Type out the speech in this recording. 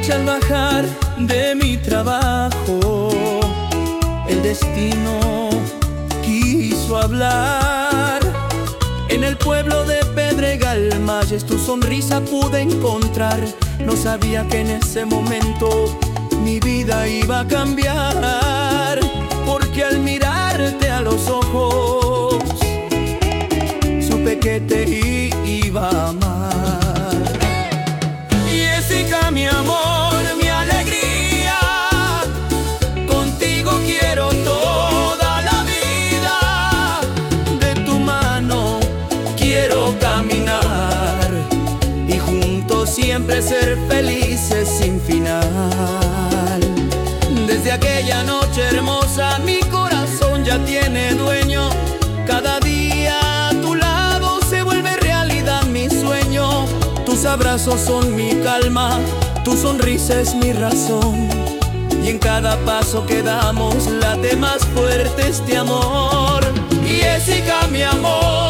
noche al bajar de mi trabajo, el destino quiso hablar. En el pueblo de Pedregal Mayes tu sonrisa pude encontrar. No sabía que en ese momento mi vida iba a cambiar, porque al mirarte a los ojos supe que te iba a amar. Jessica, mi amor, mi alegría, contigo quiero toda la vida. De tu mano quiero caminar y juntos siempre ser felices sin final. Desde aquella noche hermosa mi corazón ya tiene dueño. Cada día a tu lado se vuelve realidad mi sueño. Tus abrazos son mi calma, tu sonrisa es mi razón. Y en cada paso que damos late más fuerte este amor. Jessica, mi amor,